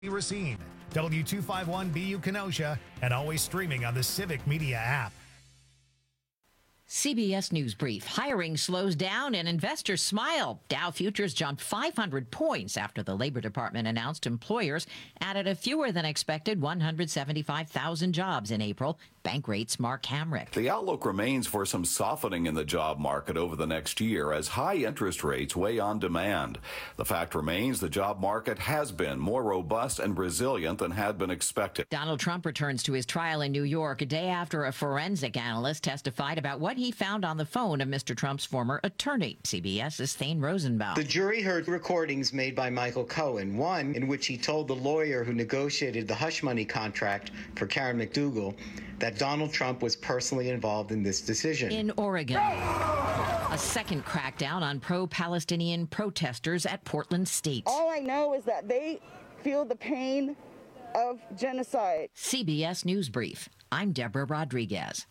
Racine, W251BU Kenosha, and always streaming on the Civic Media app. CBS News Brief. Hiring slows down and investors smile. Dow futures jumped 500 points after the Labor Department announced employers added a fewer than expected 175,000 jobs in April. Bankrate's Mark Hamrick. The outlook remains for some softening in the job market over the next year as high interest rates weigh on demand. The fact remains the job market has been more robust and resilient than had been expected. Donald Trump returns to his trial in New York a day after a forensic analyst testified about what he found on the phone of Mr. Trump's former attorney. CBS's Thane Rosenbaum. The jury heard recordings made by Michael Cohen, one in which he told the lawyer who negotiated the hush money contract for Karen McDougal that Donald Trump was personally involved in this decision. In Oregon, a second crackdown on pro-Palestinian protesters at Portland State. All I know is that they feel the pain of genocide. CBS News Brief. I'm Deborah Rodriguez.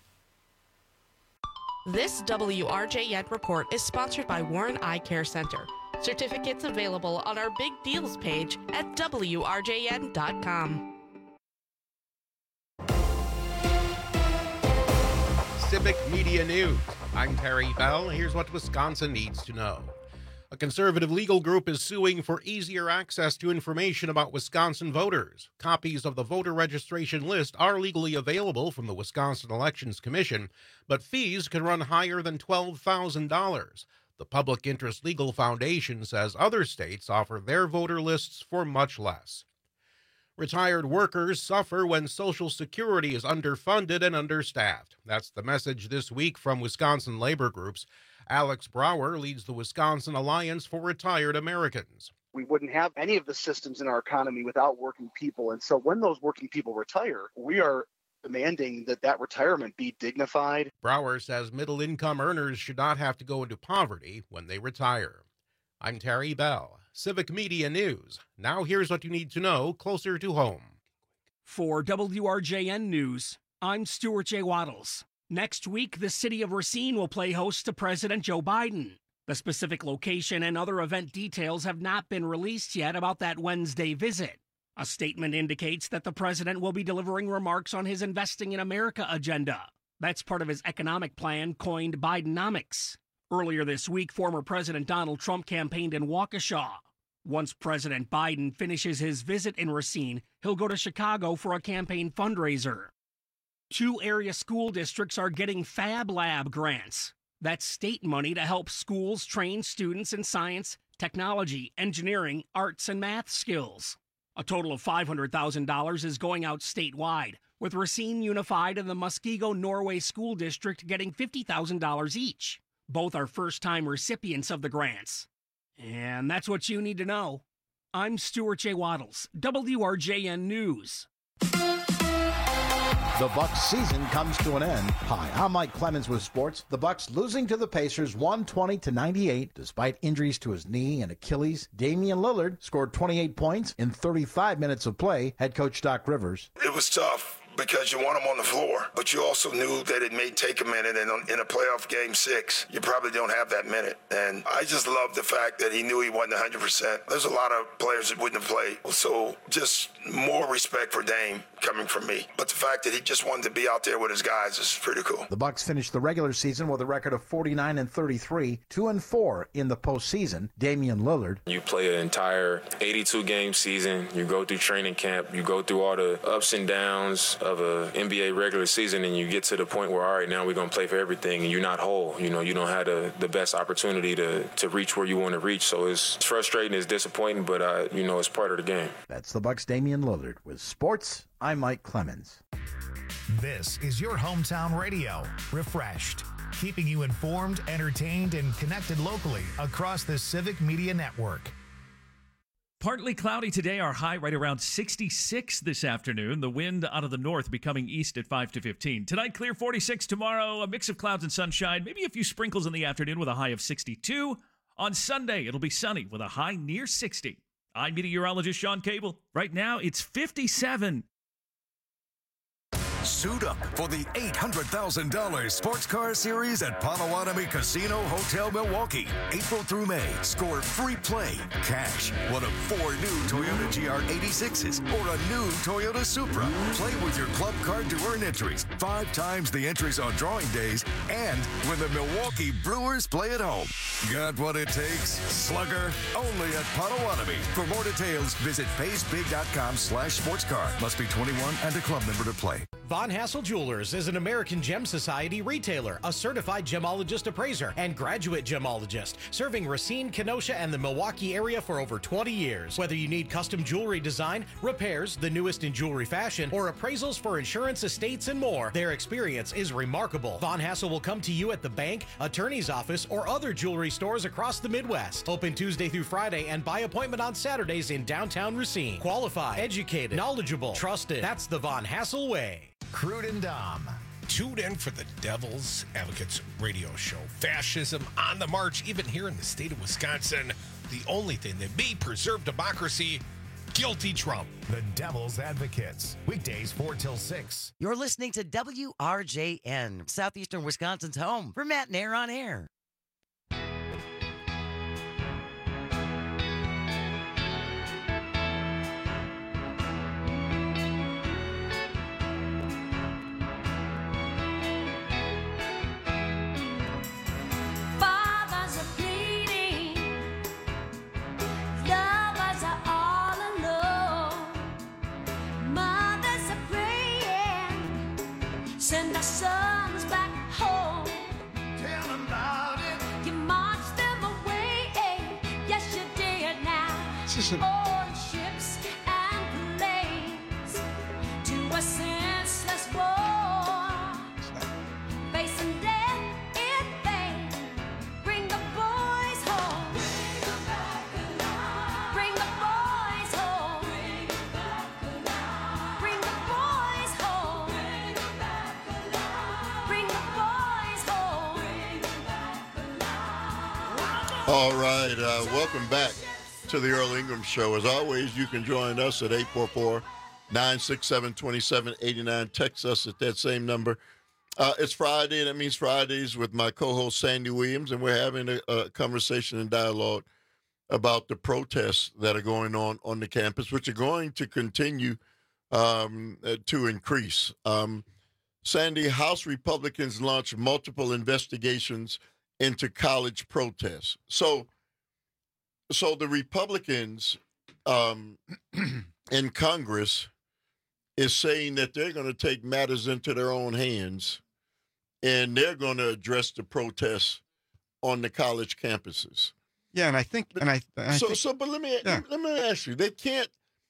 This WRJN report is sponsored by Warren Eye Care Center. Certificates available on our Big Deals page at WRJN.com. Civic Media News. I'm Terry Bell. Here's what Wisconsin needs to know. A conservative legal group is suing for easier access to information about Wisconsin voters. Copies of the voter registration list are legally available from the Wisconsin Elections Commission, but fees can run higher than $12,000. The Public Interest Legal Foundation says other states offer their voter lists for much less. Retired workers suffer when Social Security is underfunded and understaffed. That's the message this week from Wisconsin labor groups. Alex Brower leads the Wisconsin Alliance for Retired Americans. We wouldn't have any of the systems in our economy without working people. And so when those working people retire, we are demanding that that retirement be dignified. Brower says middle-income earners should not have to go into poverty when they retire. I'm Terry Bell. Civic Media News. Now here's what you need to know closer to home. For WRJN News, I'm Stuart J. Waddles. Next week, the city of Racine will play host to President Joe Biden. The specific location and other event details have not been released yet about that Wednesday visit. A statement indicates that the president will be delivering remarks on his Investing in America agenda. That's part of his economic plan coined Bidenomics. Earlier this week, former President Donald Trump campaigned in Waukesha. Once President Biden finishes his visit in Racine, he'll go to Chicago for a campaign fundraiser. 2 area school districts are getting Fab Lab grants. That's state money to help schools train students in science, technology, engineering, arts, and math skills. A total of $500,000 is going out statewide, with Racine Unified and the Muskego Norway School District getting $50,000 each. Both are first-time recipients of the grants. And that's what you need to know. I'm Stuart J. Waddles, WRJN News. The Bucks season comes to an end. Hi, I'm Mike Clemens with sports. The Bucks losing to the Pacers 120-98 despite injuries to his knee and Achilles. Damian Lillard scored 28 points in 35 minutes of play. Head coach Doc Rivers. It was tough because you want him on the floor, but you also knew that it may take a minute, and in a playoff game 6, you probably don't have that minute. And I just love the fact that he knew he wasn't 100%. There's a lot of players that wouldn't have played, so just more respect for Dame coming from me. But the fact that he just wanted to be out there with his guys is pretty cool. The Bucks finished the regular season with a record of 49-33, 2-4 in the postseason. Damian Lillard. You play an entire 82-game season. You go through training camp. You go through all the ups and downs of a NBA regular season, and you get to the point where, all right, now we're going to play for everything, and you're not whole. You know, you don't have the best opportunity to reach where you want to reach. So it's frustrating, it's disappointing, but, it's part of the game. That's the Bucks' Damian Lillard. With sports, I'm Mike Clemens. This is your hometown radio, Refreshed, keeping you informed, entertained, and connected locally across the Civic Media Network. Partly cloudy today, our high right around 66 this afternoon. The wind out of the north becoming east at 5 to 15. Tonight, clear 46. Tomorrow, a mix of clouds and sunshine. Maybe a few sprinkles in the afternoon with a high of 62. On Sunday, it'll be sunny with a high near 60. I'm meteorologist Sean Cable. Right now, it's 57. Suit up for the $800,000 Sports Car Series at Potawatomi Casino Hotel Milwaukee. April through May, score free play, cash, one of 4 new Toyota GR86s, or a new Toyota Supra. Play with your club card to earn entries, 5 times the entries on drawing days, and when the Milwaukee Brewers play at home. Got what it takes? Slugger, only at Potawatomi. For more details, visit paysbig.com/sportscar. Must be 21 and a club member to play. Von Hassel Jewelers is an American Gem Society retailer, a certified gemologist appraiser, and graduate gemologist, serving Racine, Kenosha, and the Milwaukee area for over 20 years. Whether you need custom jewelry design, repairs, the newest in jewelry fashion, or appraisals for insurance, estates, and more, their experience is remarkable. Von Hassel will come to you at the bank, attorney's office, or other jewelry stores across the Midwest. Open Tuesday through Friday and by appointment on Saturdays in downtown Racine. Qualified, educated, knowledgeable, trusted. That's the Von Hassel way. Crude and Dom. Tuned in for the Devil's Advocates radio show. Fascism on the march, even here in the state of Wisconsin. The only thing that may preserve democracy, guilty Trump. The Devil's Advocates. Weekdays 4 till 6. You're listening to WRJN, Southeastern Wisconsin's home for Matt Nair on Air. Send our sons back home. Tell them about it. You marched them away. Yes, you did now. On ships and planes to a senseless war. Facing death in vain. Bring the boys home. Bring the boys home. Bring the boys home. All right, welcome back to the Earl Ingram Show. As always, you can join us at 844-967-2789. Text us at that same number. It's Friday, and that means Fridays with my co-host Sandy Williams, and we're having a conversation and dialogue about the protests that are going on the campus, which are going to continue to increase. Sandy, House Republicans launched multiple investigations into college protests. So the Republicans in Congress is saying that they're going to take matters into their own hands, and they're going to address the protests on the college campuses. Yeah, and I think, but let me ask you: they can't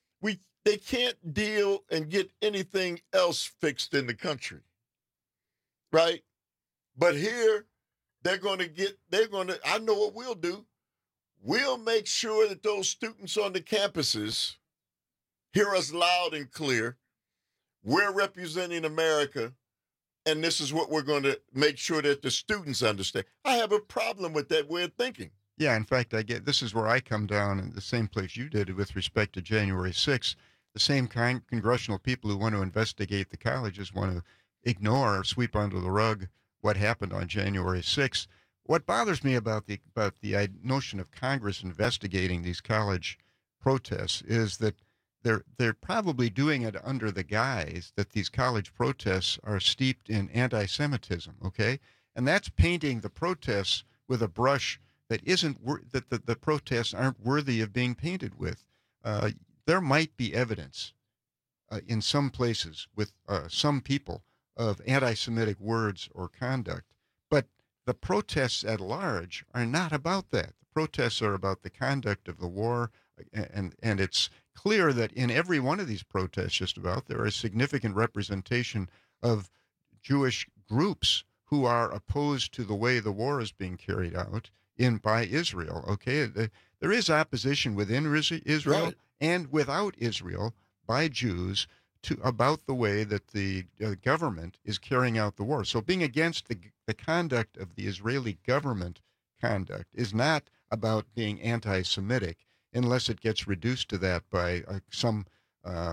deal and get anything else fixed in the country, right? But here, I know what we'll do. We'll make sure that those students on the campuses hear us loud and clear. We're representing America, and this is what we're going to make sure that the students understand. I have a problem with that way of thinking. Yeah, in fact, this is where I come down in the same place you did with respect to January 6th. The same congressional people who want to investigate the colleges want to ignore or sweep under the rug what happened on January 6th. What bothers me about the notion of Congress investigating these college protests is that they're probably doing it under the guise that these college protests are steeped in anti-Semitism, okay? And that's painting the protests with a brush that the protests aren't worthy of being painted with. There might be evidence in some places with some people of anti-Semitic words or conduct, but the protests at large are not about that. The protests are about the conduct of the war, and it's clear that in every one of these protests, just about, there is significant representation of Jewish groups who are opposed to the way the war is being carried out by Israel. Okay, there is opposition within Israel right. and without Israel by Jews about the way that the government is carrying out the war. So being against the conduct of the Israeli government conduct is not about being anti-Semitic unless it gets reduced to that by some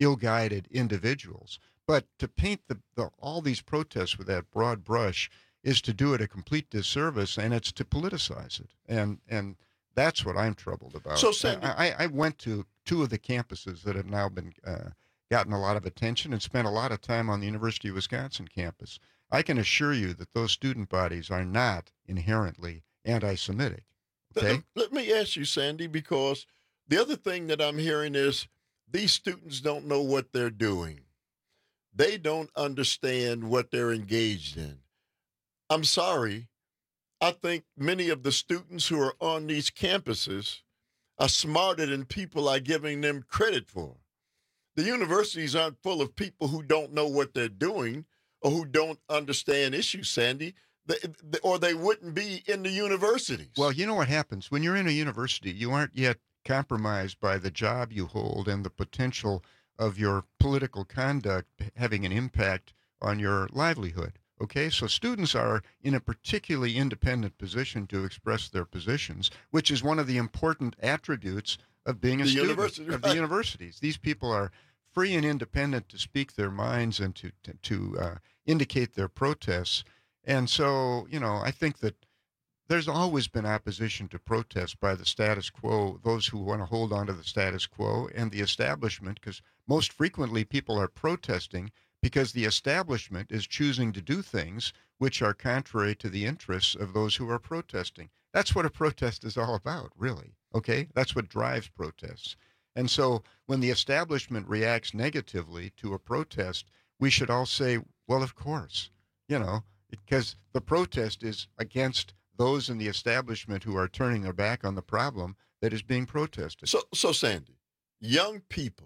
ill-guided individuals. But to paint all these protests with that broad brush is to do it a complete disservice, and it's to politicize it. And that's what I'm troubled about. So, Sandy, I went to two of the campuses that have now been gotten a lot of attention and spent a lot of time on the University of Wisconsin campus. I can assure you that those student bodies are not inherently anti-Semitic. Okay? Let me ask you, Sandy, because the other thing that I'm hearing is these students don't know what they're doing. They don't understand what they're engaged in. I'm sorry. I think many of the students who are on these campuses are smarter than people are giving them credit for. The universities aren't full of people who don't know what they're doing or who don't understand issues, Sandy, or they wouldn't be in the universities. Well, you know what happens? When you're in a university, you aren't yet compromised by the job you hold and the potential of your political conduct having an impact on your livelihood. Okay, so students are in a particularly independent position to express their positions, which is one of the important attributes of being a student of the universities. These people are free and independent to speak their minds and to indicate their protests. And so, I think that there's always been opposition to protest by the status quo, those who want to hold on to the status quo and the establishment, because most frequently people are protesting because the establishment is choosing to do things which are contrary to the interests of those who are protesting. That's what a protest is all about, really. Okay? That's what drives protests. And so when the establishment reacts negatively to a protest, we should all say, well, of course, because the protest is against those in the establishment who are turning their back on the problem that is being protested. So Sandy, young people,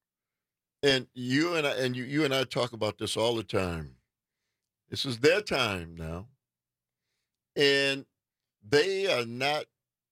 and you and I talk about this all the time. This is their time now, and they are not,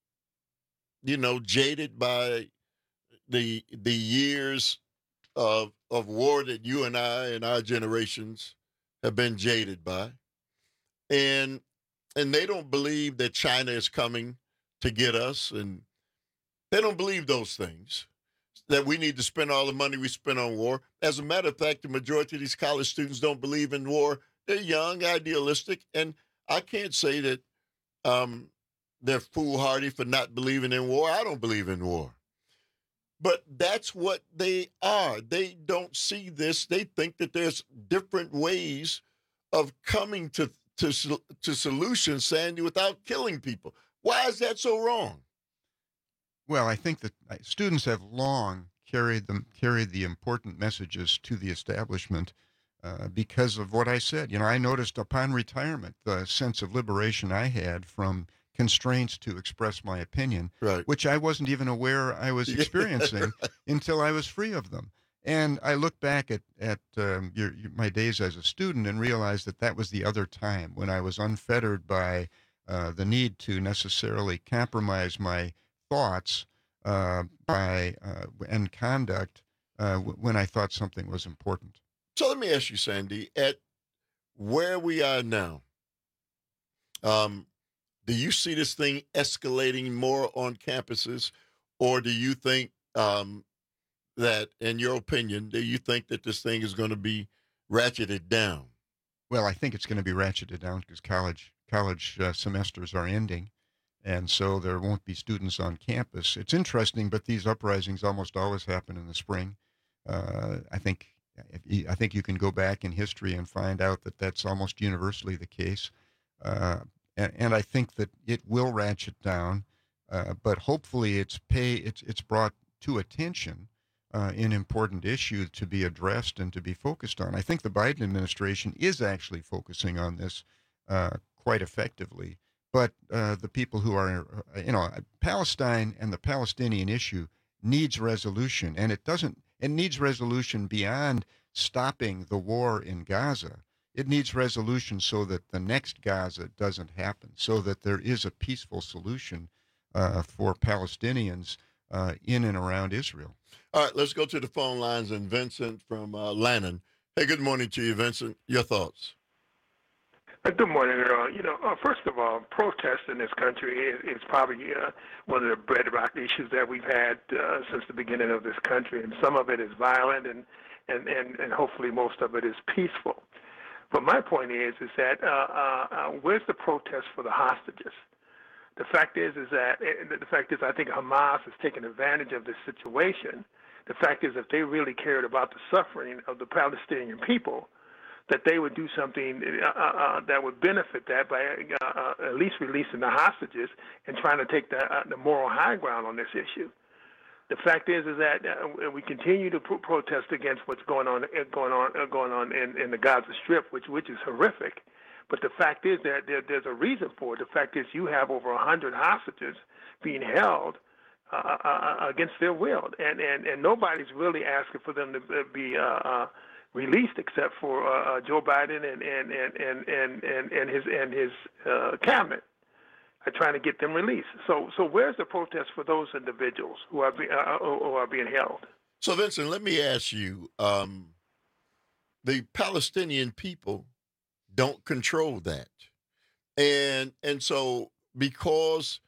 jaded by the years of war that you and I and our generations have been jaded by, and they don't believe that China is coming to get us, and they don't believe those things, that we need to spend all the money we spend on war. As a matter of fact, the majority of these college students don't believe in war. They're young, idealistic, and I can't say that they're foolhardy for not believing in war. I don't believe in war. But that's what they are. They don't see this. They think that there's different ways of coming to solutions, Sandy, without killing people. Why is that so wrong? Well, I think that students have long carried the important messages to the establishment because of what I said. I noticed upon retirement the sense of liberation I had from constraints to express my opinion, right, which I wasn't even aware I was experiencing until I was free of them. And I look back at my days as a student and realized that was the other time when I was unfettered by the need to necessarily compromise my thoughts and conduct when I thought something was important. So let me ask you, Sandy, at where we are now, do you see this thing escalating more on campuses, or do you think that, in your opinion, do you think that this thing is going to be ratcheted down? Well, I think it's going to be ratcheted down because college semesters are ending, and so there won't be students on campus. It's interesting, but these uprisings almost always happen in the spring. I think you can go back in history and find out that that's almost universally the case. And I think that it will ratchet down, but hopefully it's brought to attention an important issue to be addressed and to be focused on. I think the Biden administration is actually focusing on this quite effectively. But the people who are, Palestine and the Palestinian issue needs resolution, and it needs resolution beyond stopping the war in Gaza. It needs resolution so that the next Gaza doesn't happen, so that there is a peaceful solution for Palestinians in and around Israel. All right, let's go to the phone lines, and Vincent from Lannon. Hey, good morning to you, Vincent. Your thoughts? Good morning, Earl. First of all, protest in this country is probably one of the bedrock issues that we've had since the beginning of this country, and some of it is violent, and hopefully most of it is peaceful. But my point is that where's the protest for the hostages? The fact is I think Hamas has taken advantage of this situation. The fact is, if they really cared about the suffering of the Palestinian people, that they would do something that would benefit that by at least releasing the hostages and trying to take the moral high ground on this issue. The fact is that we continue to protest against what's going on in the Gaza Strip, which is horrific. But the fact is that there's a reason for it. The fact is you have over 100 hostages being held against their will, and nobody's really asking for them to be released except for Joe Biden and his cabinet are trying to get them released. So where's the protest for those individuals who are being held? So Vincent, let me ask you: the Palestinian people don't control that, and so because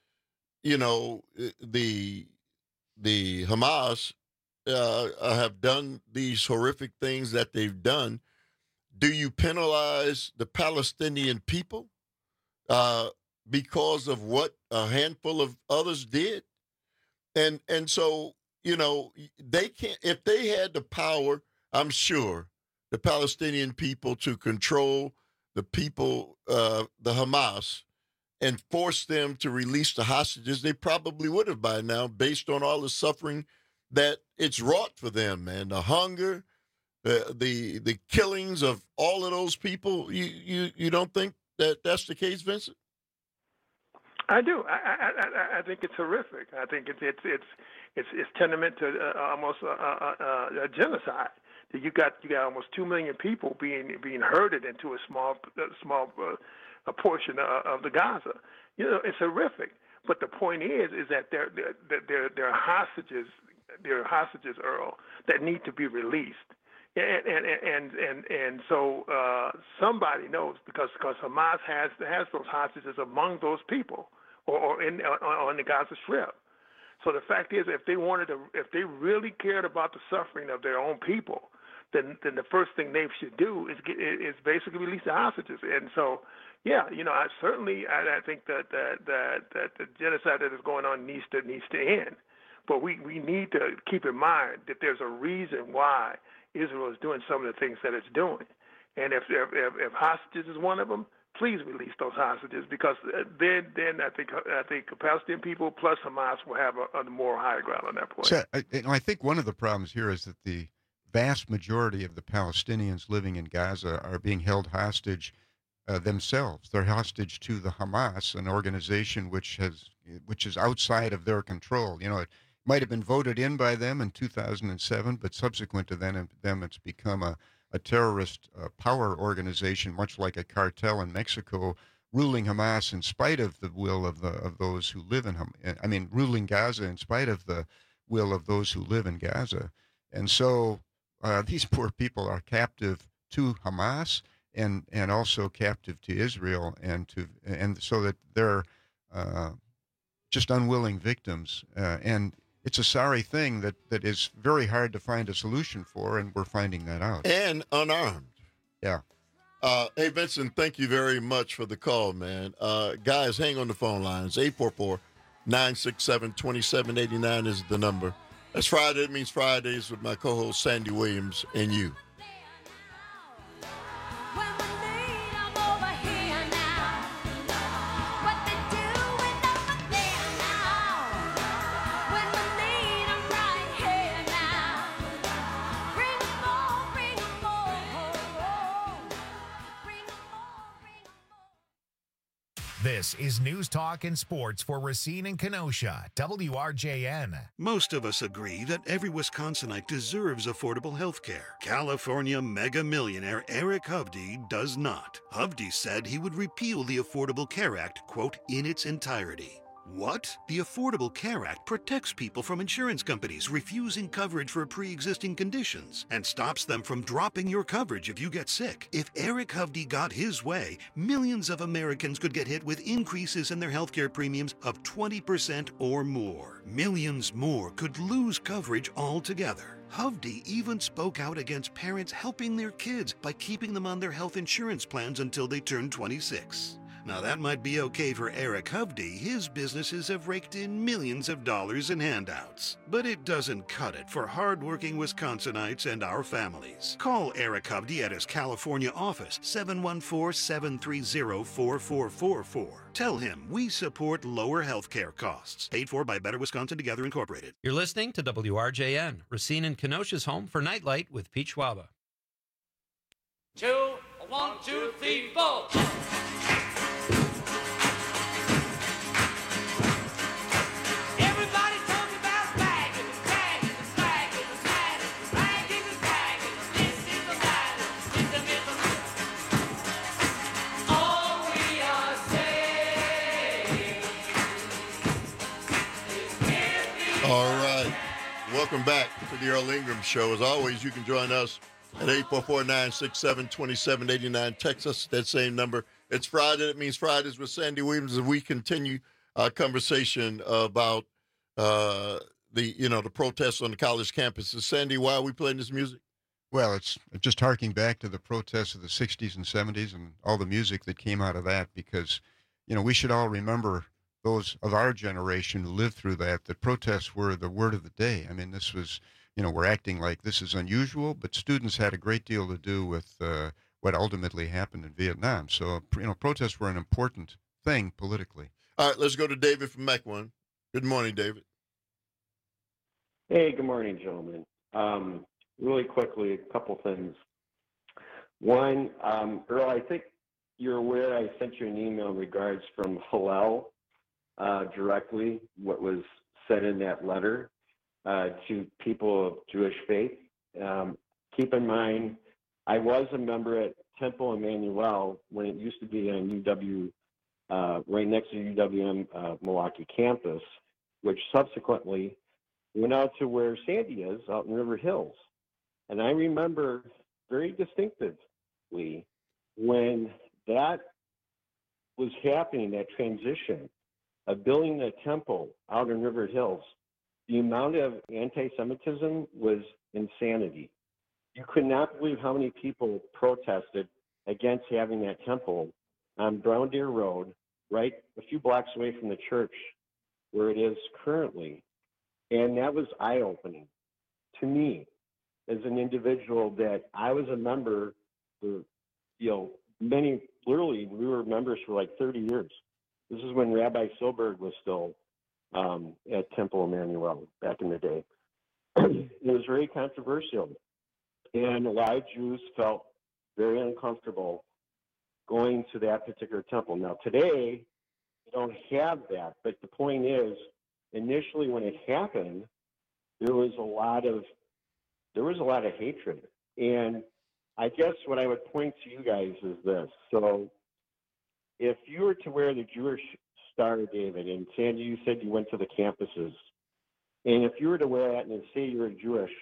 the Hamas have done these horrific things that they've done, do you penalize the Palestinian people because of what a handful of others did? And so, they can't, if they had the power, I'm sure, the Palestinian people to control the people, the Hamas, and force them to release the hostages, they probably would have by now, based on all the suffering that it's wrought for them, man. The hunger, the killings of all of those people. You don't think that that's the case, Vincent? I do. I think it's horrific. I think it's tenement to almost a genocide. You got almost 2 million people being herded into a small portion of the Gaza. It's horrific. But the point is that there are hostages. There are hostages, Earl, that need to be released, and so somebody knows because Hamas has those hostages among those people, or on the Gaza Strip. So the fact is, if they really cared about the suffering of their own people, then the first thing they should do is basically release the hostages. And so, yeah, I think that the genocide that is going on needs to end. But we need to keep in mind that there's a reason why Israel is doing some of the things that it's doing. And if hostages is one of them, please release those hostages, because then I think the Palestinian people plus Hamas will have a moral high ground on that point. So, I think one of the problems here is that the vast majority of the Palestinians living in Gaza are being held hostage themselves. They're hostage to the Hamas, an organization which is outside of their control. It might have been voted in by them in 2007, but subsequent to them, it's become a terrorist power organization, much like a cartel in Mexico, ruling Hamas in spite of the will of those who live in ruling Gaza in spite of the will of those who live in Gaza. And so these poor people are captive to Hamas and also captive to Israel, and so that they're just unwilling victims. And it's a sorry thing that is very hard to find a solution for, and we're finding that out. And unarmed. Yeah. Hey, Vincent, thank you very much for the call, man. Guys, hang on the phone lines. 844-967-2789 is the number. That's Friday. It means Fridays with my co-host Sandy Williams and you. This is News Talk and Sports for Racine and Kenosha, WRJN. Most of us agree that every Wisconsinite deserves affordable health care. California mega millionaire Eric Hovde does not. Hovde said he would repeal the Affordable Care Act, quote, in its entirety. What? The Affordable Care Act protects people from insurance companies refusing coverage for pre-existing conditions and stops them from dropping your coverage if you get sick. If Eric Hovde got his way, millions of Americans could get hit with increases in their healthcare premiums of 20% or more. Millions more could lose coverage altogether. Hovde even spoke out against parents helping their kids by keeping them on their health insurance plans until they turn 26. Now that might be okay for Eric Hovde. His businesses have raked in millions of dollars in handouts. But it doesn't cut it for hardworking Wisconsinites and our families. Call Eric Hovde at his California office, 714-730-4444. Tell him we support lower health care costs. Paid for by Better Wisconsin Together Incorporated. You're listening to WRJN, Racine and Kenosha's home for Nightlight with Pete Schwaba. 2, 1, 2, 3, 4. All right. Welcome back to the Earl Ingram Show. As always, you can join us at 844-967-2789. Text us at that same number. It's Friday. That means Fridays with Sandy Williams as we continue our conversation about the protests on the college campuses. Sandy, why are we playing this music? Well, it's just harking back to the protests of the 60s and 70s and all the music that came out of that because, we should all remember those of our generation who lived through that protests were the word of the day. I mean, this was, we're acting like this is unusual, but students had a great deal to do with what ultimately happened in Vietnam. So, protests were an important thing politically. All right, let's go to David from Mequon. Good morning, David. Hey, good morning, gentlemen. Really quickly, a couple things. One, Earl, I think you're aware I sent you an email in regards from Hillel directly, what was said in that letter to people of Jewish faith. Keep in mind, I was a member at Temple Emmanuel when it used to be on UW, right next to UWM Milwaukee campus, which subsequently went out to where Sandy is, out in River Hills. And I remember very distinctively when that was happening, that transition of building a temple out in River Hills, the amount of anti-Semitism was insanity. You could not believe how many people protested against having that temple on Brown Deer Road, right a few blocks away from the church where it is currently. And that was eye-opening to me as an individual that I was a member for, literally we were members for like 30 years. This is when Rabbi Silberg was still at Temple Emmanuel back in the day. It was very controversial. And a lot of Jews felt very uncomfortable going to that particular temple. Now, today, we don't have that. But the point is, initially when it happened, there was a lot of hatred. And I guess what I would point to you guys is this. So if you were to wear the Jewish Star of David, and Sandy, you said you went to the campuses, and if you were to wear that and say you're Jewish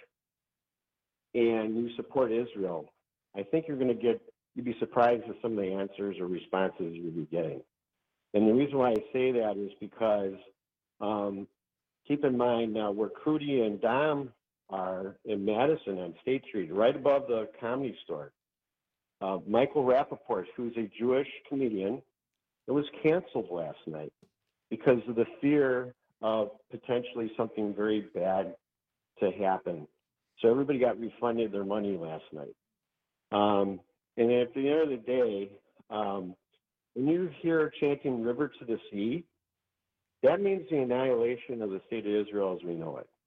and you support Israel, I think you'd be surprised at some of the answers or responses you'd be getting. And the reason why I say that is because keep in mind now where Crudy and Dom are in Madison on State Street, right above the Comedy Store. Michael Rappaport, who's a Jewish comedian, it was canceled last night because of the fear of potentially something very bad to happen. So everybody got refunded their money last night. And at the end of the day, when you hear chanting river to the sea, that means the annihilation of the state of Israel as we know it.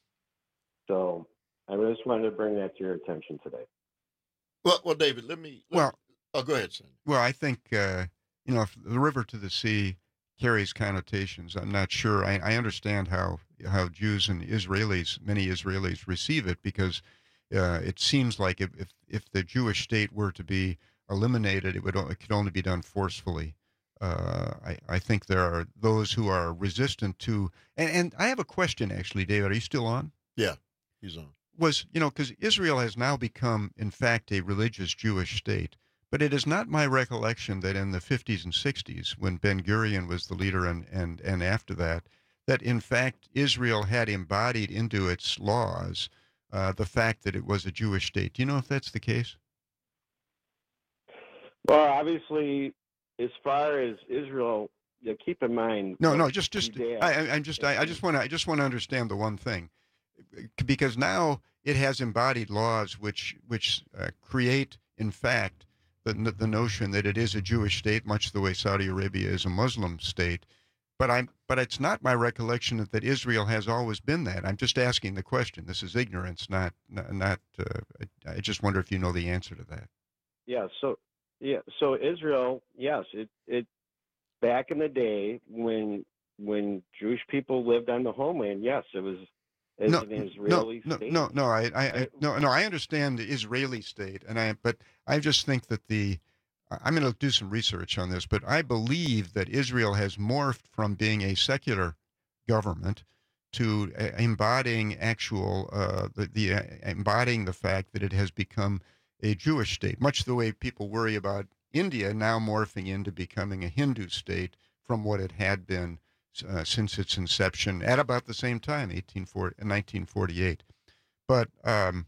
So I just wanted to bring that to your attention today. Well, David, let me go ahead, Sandy. Well, I think, if the river to the sea carries connotations, I'm not sure. I understand how Jews and many Israelis receive it because it seems like if the Jewish state were to be eliminated, it could only be done forcefully. I think there are those who are resistant to, and I have a question actually, David. Are you still on? Yeah, he's on. Because Israel has now become, in fact, a religious Jewish state. But it is not my recollection that in the 50s and 60s, when Ben-Gurion was the leader and after that in fact Israel had embodied into its laws the fact that it was a Jewish state. Do you know if that's the case? Well, obviously, as far as Israel, keep in mind. I just want to understand the one thing, because now it has embodied laws which create, in fact, the notion that it is a Jewish state, much the way Saudi Arabia is a Muslim state. But it's not my recollection that Israel has always been that. I'm just asking the question. This is ignorance, not. I just wonder if you know the answer to that. So Israel, yes, it back in the day when Jewish people lived on the homeland, yes, it was an Israeli state. I understand the Israeli state, but I just think that I'm going to do some research on this, but I believe that Israel has morphed from being a secular government to embodying embodying the fact that it has become a Jewish state, much the way people worry about India now morphing into becoming a Hindu state from what it had been since its inception at about the same time, 1948. But and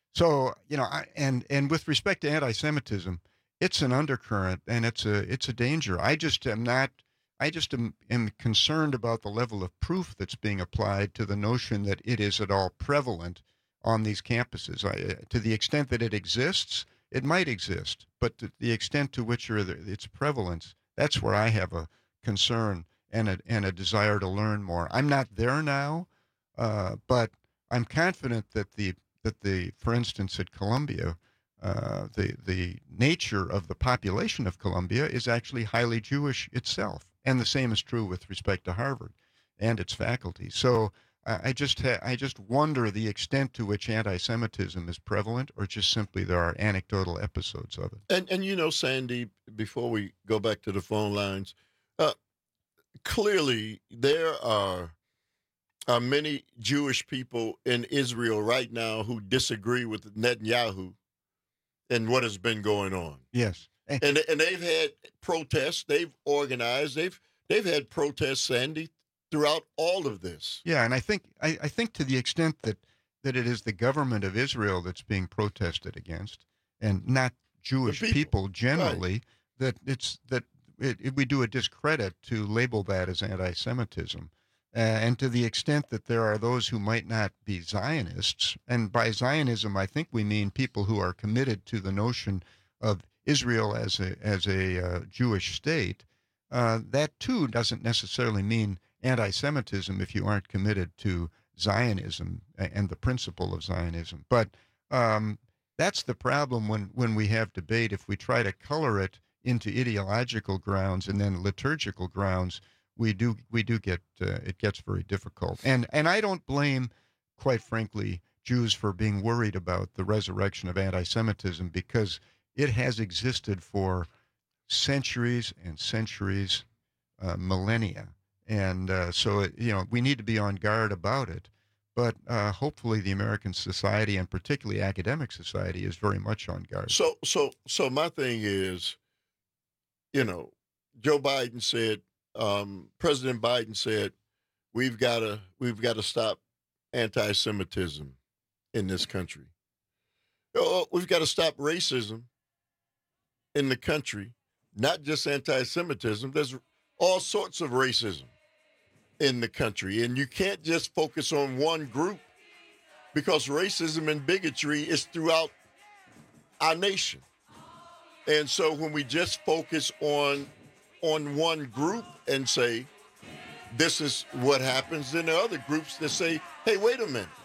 with respect to anti-Semitism, it's an undercurrent and it's a danger. I just am concerned about the level of proof that's being applied to the notion that it is at all prevalent on these campuses. To the extent that it exists, it might exist, but to the extent to which its prevalence, that's where I have a concern and a desire to learn more. I'm not there now, but I'm confident that for instance, at Columbia, the nature of the population of Columbia is actually highly Jewish itself, and the same is true with respect to Harvard and its faculty. So I just wonder the extent to which anti-Semitism is prevalent, or just simply there are anecdotal episodes of it. And Sandy, before we go back to the phone lines, clearly there are many Jewish people in Israel right now who disagree with Netanyahu and what has been going on. Yes, and they've had protests. They've organized. They've had protests, Sandy, throughout all of this. Yeah, and I think to the extent that it is the government of Israel that's being protested against, and not Jewish people generally, right, that we do a discredit to label that as anti-Semitism. And to the extent that there are those who might not be Zionists, and by Zionism I think we mean people who are committed to the notion of Israel as a Jewish state, that too doesn't necessarily mean anti-Semitism if you aren't committed to Zionism and the principle of Zionism. But that's the problem when we have debate. If we try to color it into ideological grounds and then liturgical grounds, we do get it gets very difficult. And I don't blame, quite frankly, Jews for being worried about the resurrection of anti-Semitism, because it has existed for centuries and centuries, millennia. And so, we need to be on guard about it. But hopefully the American society, and particularly academic society, is very much on guard. So my thing is, Joe Biden said, President Biden said, we've got to stop anti-Semitism in this country. We've got to stop racism in the country, not just anti-Semitism. There's all sorts of racism in the country, and you can't just focus on one group, because racism and bigotry is throughout our nation. And so when we just focus on one group and say, this is what happens, then there are other groups that say, hey, wait a minute.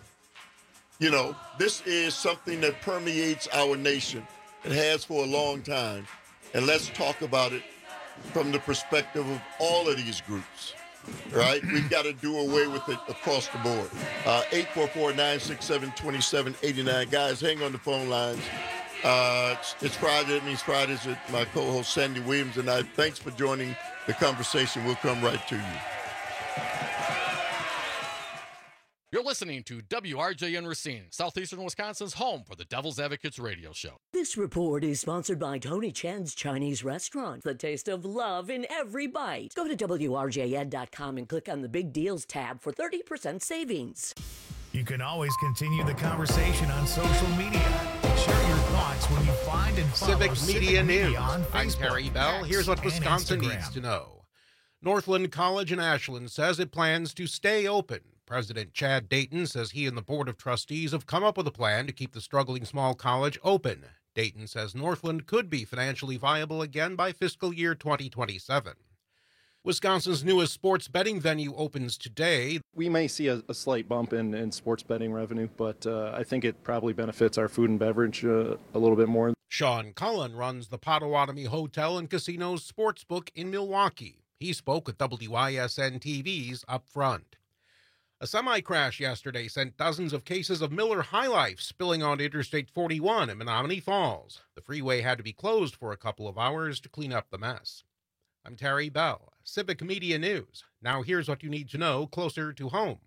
This is something that permeates our nation. It has for a long time. And let's talk about it from the perspective of all of these groups, right? We've got to do away with it across the board. 844-967-2789. Guys, hang on the phone lines. It's Friday. It means Fridays with my co-host Sandy Williams and I. Thanks for joining the conversation. We'll come right to you. You're listening to WRJN Racine, Southeastern Wisconsin's home for the Devil's Advocates radio show. This report is sponsored by Tony Chan's Chinese Restaurant. The taste of love in every bite. Go to WRJN.com and click on the Big Deals tab for 30% savings. You can always continue the conversation on social media. Share your thoughts when you find and follow Civic Media News. on I'm Facebook, Terry Bell. X, Here's what and Wisconsin Instagram. needs to know. Northland College in Ashland says it plans to stay open. President Chad Dayton says he and the Board of Trustees have come up with a plan to keep the struggling small college open. Dayton says Northland could be financially viable again by fiscal year 2027. Wisconsin's newest sports betting venue opens today. We may see a slight bump in sports betting revenue, but I think it probably benefits our food and beverage a little bit more. Sean Cullen runs the Potawatomi Hotel and Casino's Sportsbook in Milwaukee. He spoke with WISN TV's Up Front. A semi-crash yesterday sent dozens of cases of Miller High Life spilling onto Interstate 41 in Menominee Falls. The freeway had to be closed for a couple of hours to clean up the mess. I'm Terry Bell, Civic Media News. Now here's what you need to know closer to home.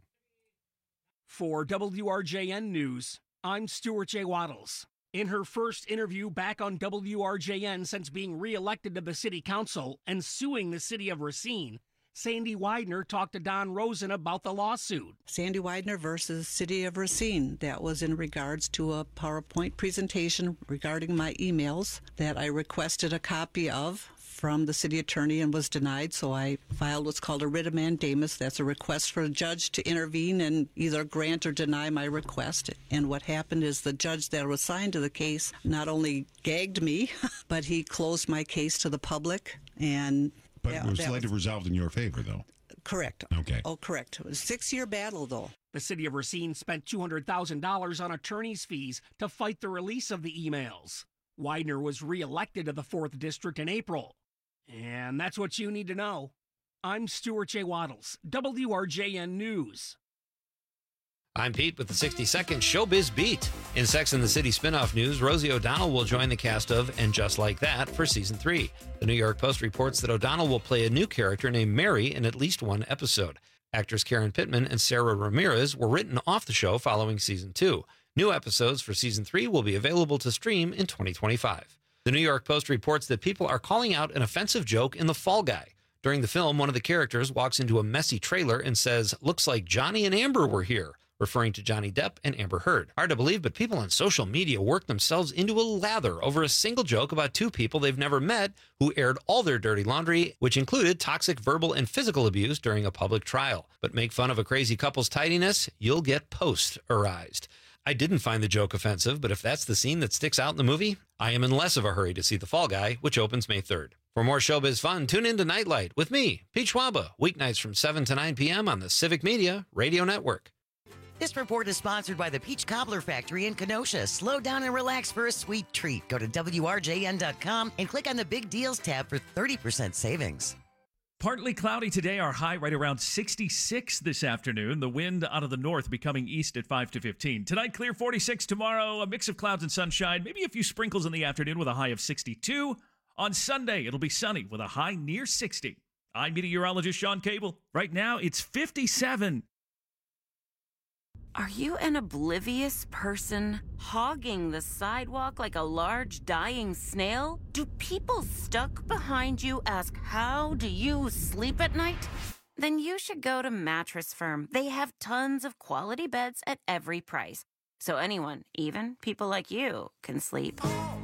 For WRJN News, I'm Stuart J. Waddles. In her first interview back on WRJN since being reelected to the city council and suing the city of Racine, Sandy Widener talked to Don Rosen about the lawsuit. Sandy Widener versus City of Racine. That was in regards to a PowerPoint presentation regarding my emails that I requested a copy of from the city attorney and was denied, so I filed what's called a writ of mandamus. That's a request for a judge to intervene and either grant or deny my request. And what happened is the judge that was assigned to the case not only gagged me, but he closed my case to the public. And But it was later resolved in your favor, though. Correct. Okay. Oh, correct. It was a 6-year battle, though. The city of Racine spent $200,000 on attorney's fees to fight the release of the emails. Widener was reelected to the 4th District in April. And that's what you need to know. I'm Stuart J. Waddles, WRJN News. I'm Pete with the 60-second Showbiz Beat. In Sex and the City spinoff news, Rosie O'Donnell will join the cast of And Just Like That for Season 3. The New York Post reports that O'Donnell will play a new character named Mary in at least one episode. Actors Karen Pittman and Sarah Ramirez were written off the show following Season 2. New episodes for Season 3 will be available to stream in 2025. The New York Post reports that people are calling out an offensive joke in The Fall Guy. During the film, one of the characters walks into a messy trailer and says, "Looks like Johnny and Amber were here," referring to Johnny Depp and Amber Heard. Hard to believe, but people on social media work themselves into a lather over a single joke about two people they've never met who aired all their dirty laundry, which included toxic verbal and physical abuse during a public trial. But make fun of a crazy couple's tidiness, you'll get posterized. I didn't find the joke offensive, but if that's the scene that sticks out in the movie, I am in less of a hurry to see The Fall Guy, which opens May 3rd. For more showbiz fun, tune in to Nightlight with me, Pete Schwaba, weeknights from 7 to 9 p.m. on the Civic Media Radio Network. This report is sponsored by the Peach Cobbler Factory in Kenosha. Slow down and relax for a sweet treat. Go to WRJN.com and click on the Big Deals tab for 30% savings. Partly cloudy today, our high right around 66 this afternoon. The wind out of the north becoming east at 5 to 15. Tonight, clear 46. Tomorrow, a mix of clouds and sunshine. Maybe a few sprinkles in the afternoon with a high of 62. On Sunday, it'll be sunny with a high near 60. I'm meteorologist Sean Cable. Right now, it's 57. Are you an oblivious person hogging the sidewalk like a large dying snail? Do people stuck behind you ask, "How do you sleep at night?" Then you should go to Mattress Firm. They have tons of quality beds at every price. So anyone, even people like you, can sleep.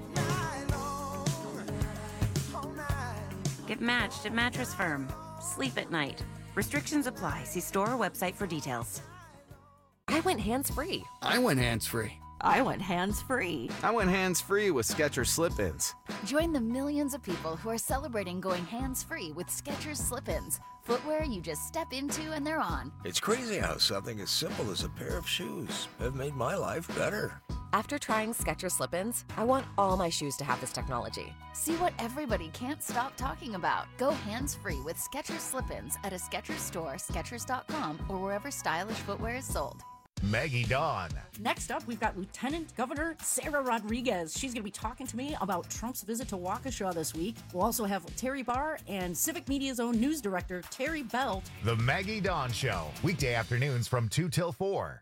Get matched at Mattress Firm. Sleep at night. Restrictions apply. See store or website for details. I went hands-free. I went hands-free. I went hands-free. I went hands-free with Skechers Slip-ins. Join the millions of people who are celebrating going hands-free with Skechers Slip-ins. Footwear you just step into and they're on. It's crazy how something as simple as a pair of shoes have made my life better. After trying Skechers Slip-ins, I want all my shoes to have this technology. See what everybody can't stop talking about. Go hands-free with Skechers Slip-ins at a Skechers store, Skechers.com, or wherever stylish footwear is sold. Maggie Dawn. Next up, we've got Lieutenant Governor Sarah Rodriguez. She's going to be talking to me about Trump's visit to Waukesha this week. We'll also have Terry Barr and Civic Media's own news director, Terry Belt. The Maggie Dawn Show, weekday afternoons from 2 till 4.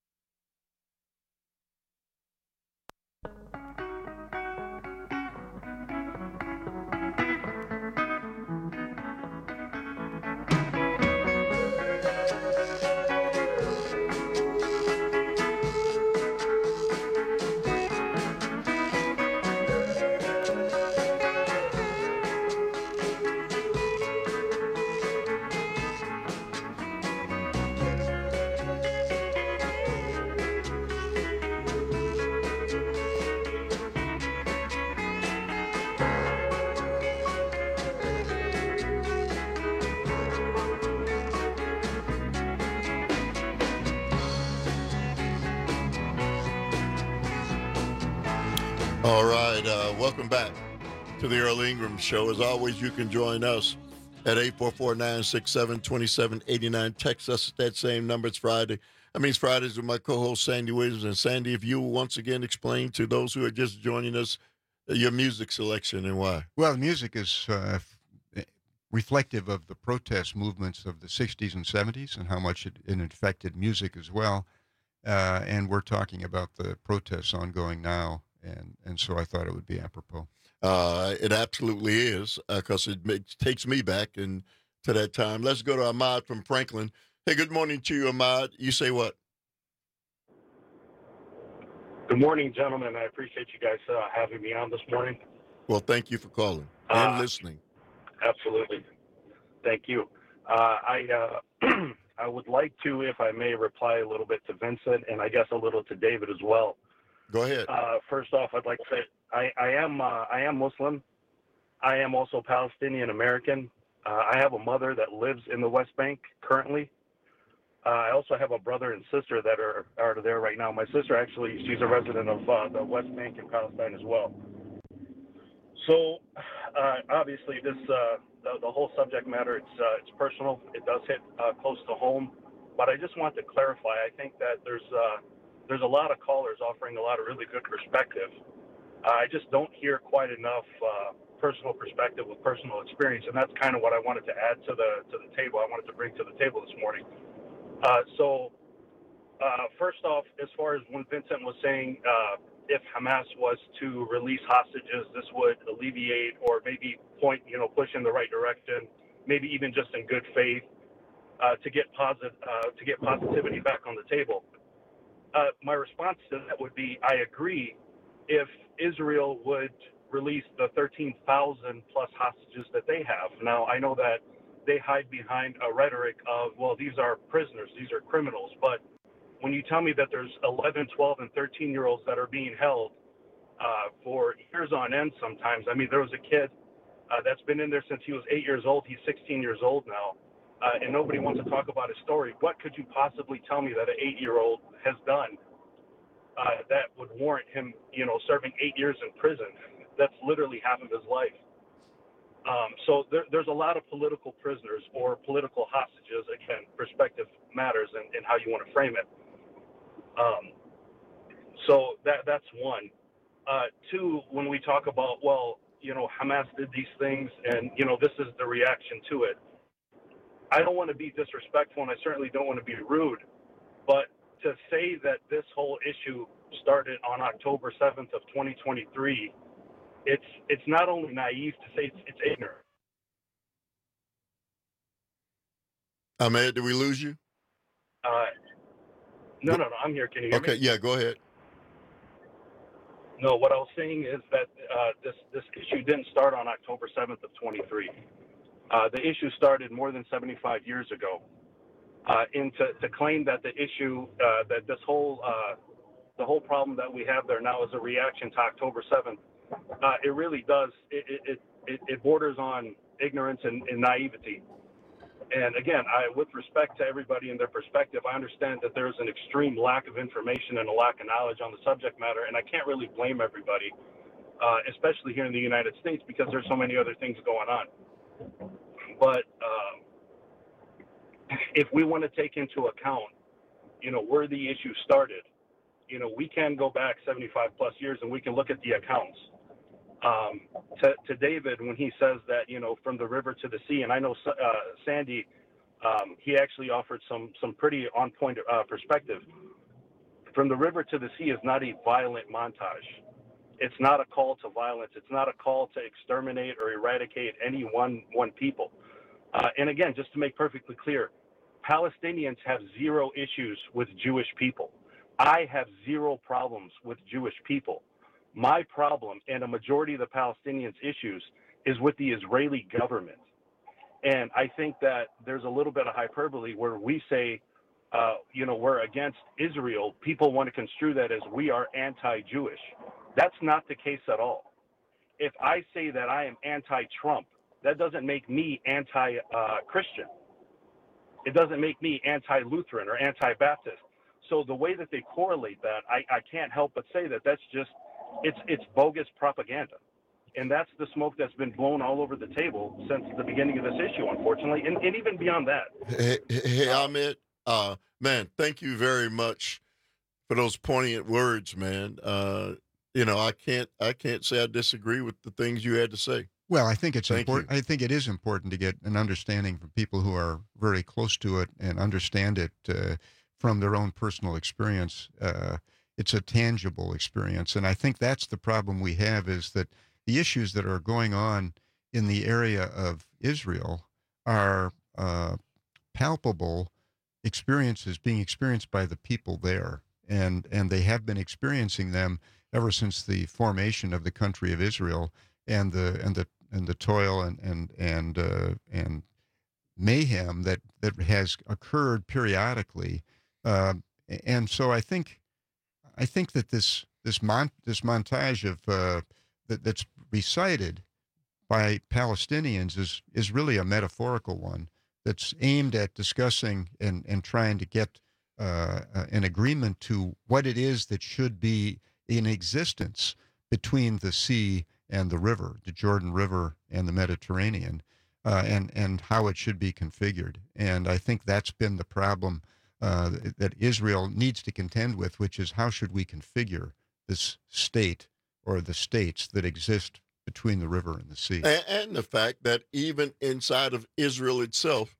All right, welcome back to the Earl Ingram Show. As always, you can join us at 844-967-2789. Text us at that same number. It's Friday. It's Fridays with my co-host, Sandy Williams. And Sandy, if you will once again explain to those who are just joining us your music selection and why. Well, music is reflective of the protest movements of the 60s and 70s and how much it affected music as well. And we're talking about the protests ongoing now. And so I thought it would be apropos. It absolutely is, because it takes me back to that time. Let's go to Ahmad from Franklin. Hey, good morning to you, Ahmad. You say what? Good morning, gentlemen. I appreciate you guys having me on this morning. Well, thank you for calling and listening. Absolutely. Thank you. I would like to, if I may, reply a little bit to Vincent and I guess a little to David as well. Go ahead. First off, I'd like to say I am Muslim. I am also Palestinian American. I have a mother that lives in the West Bank currently. I also have a brother and sister that are there right now. My sister, actually, she's a resident of the West Bank in Palestine as well. So, obviously, this the whole subject matter, it's personal. It does hit close to home. But I just want to clarify. I think that there's a lot of callers offering a lot of really good perspective. I just don't hear quite enough personal perspective with personal experience, and that's kind of what I wanted to add to the table. I wanted to bring to the table this morning. First off, as far as when Vincent was saying, if Hamas was to release hostages, this would alleviate or maybe push in the right direction, maybe even just in good faith, to get positivity back on the table. My response to that would be, I agree if Israel would release the 13,000 plus hostages that they have. Now, I know that they hide behind a rhetoric of, well, these are prisoners, these are criminals. But when you tell me that there's 11, 12, and 13-year-olds that are being held for years on end sometimes. There was a kid that's been in there since he was 8 years old. He's 16 years old now. And nobody wants to talk about his story. What could you possibly tell me that an 8-year-old has done that would warrant him, serving 8 years in prison? That's literally half of his life. So there's a lot of political prisoners or political hostages. Again, perspective matters in how you want to frame it. So that's one. Two, when we talk about, Hamas did these things and, this is the reaction to it. I don't want to be disrespectful, and I certainly don't want to be rude, but to say that this whole issue started on October 7th of 2023, it's not only naive to say it's ignorant. Ahmed, did we lose you? No, I'm here. Can you hear me? Okay, yeah, go ahead. No, what I was saying is that this issue didn't start on October 7th of 23. The issue started more than 75 years ago. And to claim that the issue, that this whole, the whole problem that we have there now is a reaction to October 7th, it really does. It borders on ignorance and naivety. And again, with respect to everybody and their perspective, I understand that there's an extreme lack of information and a lack of knowledge on the subject matter, and I can't really blame everybody, especially here in the United States, because there's so many other things going on. But if we want to take into account where the issue started. We can go back 75 plus years and we can look at the accounts. To David, when he says that, from the river to the sea, and I know Sandy, he actually offered some pretty on point perspective. From the river to the sea is not a violent montage. It's not a call to violence. It's not a call to exterminate or eradicate any one people. And again, just to make perfectly clear, Palestinians have zero issues with Jewish people. I have zero problems with Jewish people. My problem, and a majority of the Palestinians' issues, is with the Israeli government. And I think that there's a little bit of hyperbole where we say, we're against Israel. People want to construe that as we are anti-Jewish. That's not the case at all. If I say that I am anti-Trump, that doesn't make me anti-Christian. It doesn't make me anti-Lutheran or anti-Baptist. So the way that they correlate that, I can't help but say that that's just, it's bogus propaganda. And that's the smoke that's been blown all over the table since the beginning of this issue, unfortunately, and even beyond that. Hey, Ahmed, man, thank you very much for those poignant words, man. I can't say I disagree with the things you had to say. Well, I think it's important. I think it is important to get an understanding from people who are very close to it and understand it from their own personal experience. It's a tangible experience, and I think that's the problem we have, is that the issues that are going on in the area of Israel are palpable experiences being experienced by the people there, and they have been experiencing them ever since the formation of the country of Israel, and the toil and mayhem that has occurred periodically, and so I think that this montage of that's recited by Palestinians is really a metaphorical one that's aimed at discussing and trying to get an agreement to what it is that should be in existence between the sea and the river, the Jordan River and the Mediterranean, and how it should be configured. And I think that's been the problem that Israel needs to contend with, which is how should we configure this state or the states that exist between the river and the sea. And the fact that even inside of Israel itself,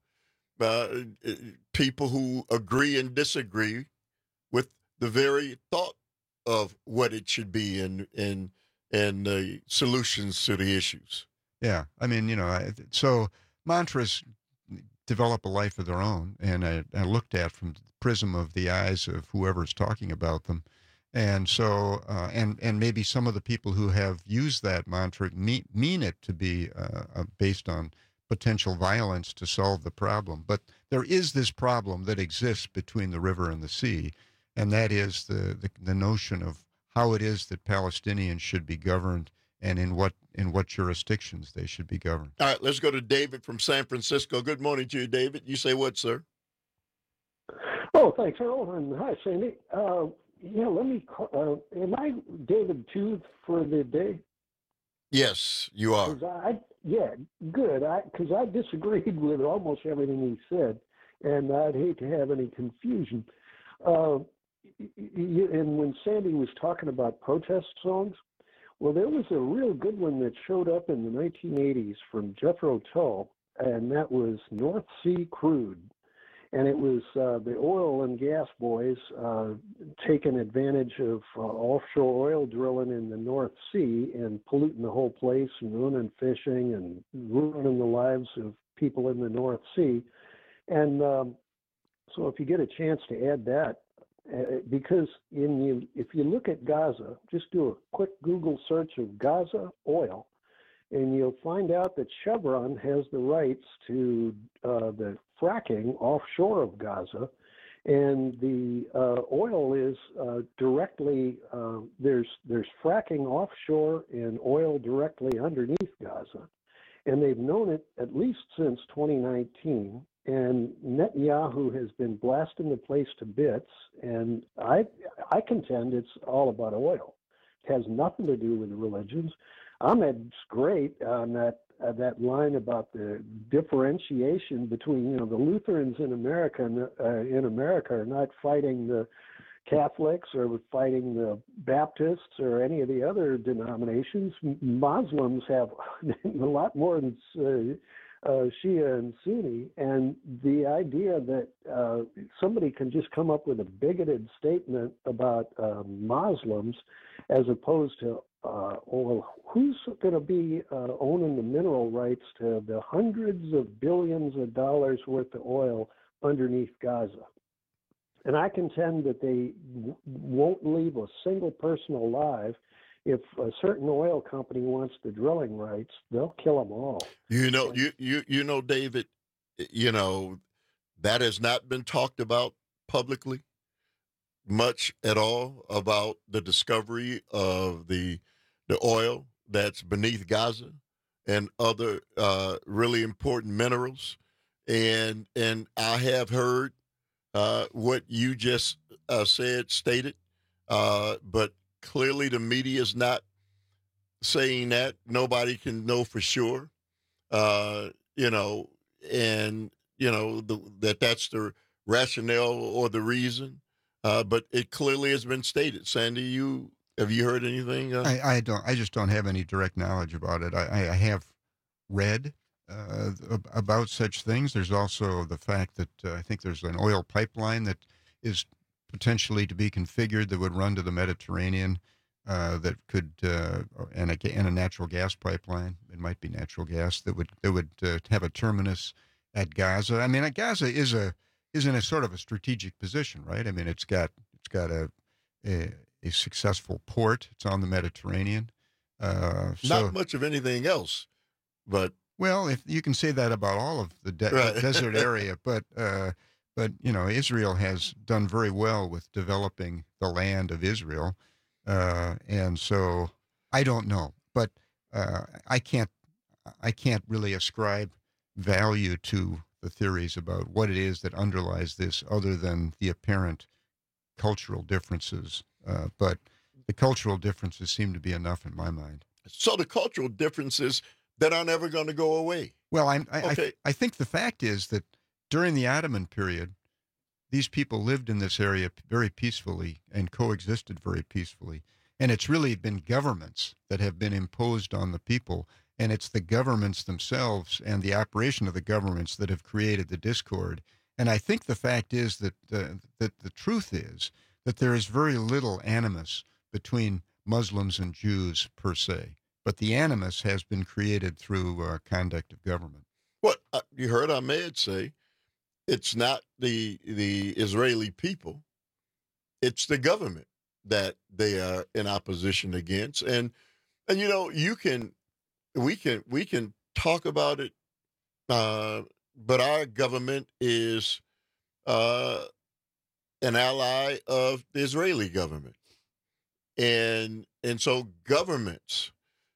people who agree and disagree with the very thought of what it should be and the solutions to the issues. Yeah, I mean, so mantras develop a life of their own, and I looked at from the prism of the eyes of whoever's talking about them. And so, and maybe some of the people who have used that mantra mean it to be based on potential violence to solve the problem. But there is this problem that exists between the river and the sea, and that is the notion of how it is that Palestinians should be governed and in what jurisdictions they should be governed. All right, let's go to David from San Francisco. Good morning to you, David. You say what, sir? Oh, thanks, Earl, and hi, Sandy. Yeah, let me call, am I David Tooth for the day? Yes, you are. Yeah, good. Because I disagreed with almost everything he said, and I'd hate to have any confusion. And when Sandy was talking about protest songs, well, there was a real good one that showed up in the 1980s from Jethro Tull, and that was North Sea Crude. And it was the oil and gas boys taking advantage of offshore oil drilling in the North Sea and polluting the whole place and ruining fishing and ruining the lives of people in the North Sea. And so if you get a chance to add that, because if you look at Gaza, just do a quick Google search of Gaza oil, and you'll find out that Chevron has the rights to the fracking offshore of Gaza, and the oil is directly there's fracking offshore and oil directly underneath Gaza, and they've known it at least since 2019. And Netanyahu has been blasting the place to bits, and I contend it's all about oil. It has nothing to do with religions. Ahmed's great on that that line about the differentiation between, the Lutherans in America are not fighting the Catholics or fighting the Baptists or any of the other denominations. Muslims have a lot more than Shia and Sunni, and the idea that somebody can just come up with a bigoted statement about Muslims as opposed to oil. Who's going to be owning the mineral rights to the hundreds of billions of dollars worth of oil underneath Gaza? And I contend that they won't leave a single person alive. If a certain oil company wants the drilling rights, they'll kill them all. You know, David, that has not been talked about publicly much at all, about the discovery of the oil that's beneath Gaza and other really important minerals. And I have heard what you just stated, but clearly the media is not saying that. Nobody can know for sure, that's the rationale or the reason. But it clearly has been stated. Sandy, have you heard anything? I don't. I just don't have any direct knowledge about it. I have read about such things. There's also the fact that I think there's an oil pipeline that is potentially to be configured that would run to the Mediterranean, that could, and a natural gas pipeline. It might be natural gas that would have a terminus at Gaza. I mean, Gaza is in a sort of a strategic position, right? I mean, it's got a successful port. It's on the Mediterranean. Not much of anything else, but. Well, if you can say that about all of the desert area, but Israel has done very well with developing the land of Israel, and so I don't know, but I can't really ascribe value to the theories about what it is that underlies this, other than the apparent cultural differences. But the cultural differences seem to be enough in my mind. So the cultural differences that are never going to go away. Well, I think the fact is that during the Ottoman period, these people lived in this area very peacefully and coexisted very peacefully. And it's really been governments that have been imposed on the people. And it's the governments themselves and the operation of the governments that have created the discord. And I think the fact is that the truth is that there is very little animus between Muslims and Jews per se. But the animus has been created through conduct of government. What you heard Ahmed say, it's not the Israeli people, it's the government that they are in opposition against. And we can talk about it, but our government is an ally of the Israeli government, and so governments.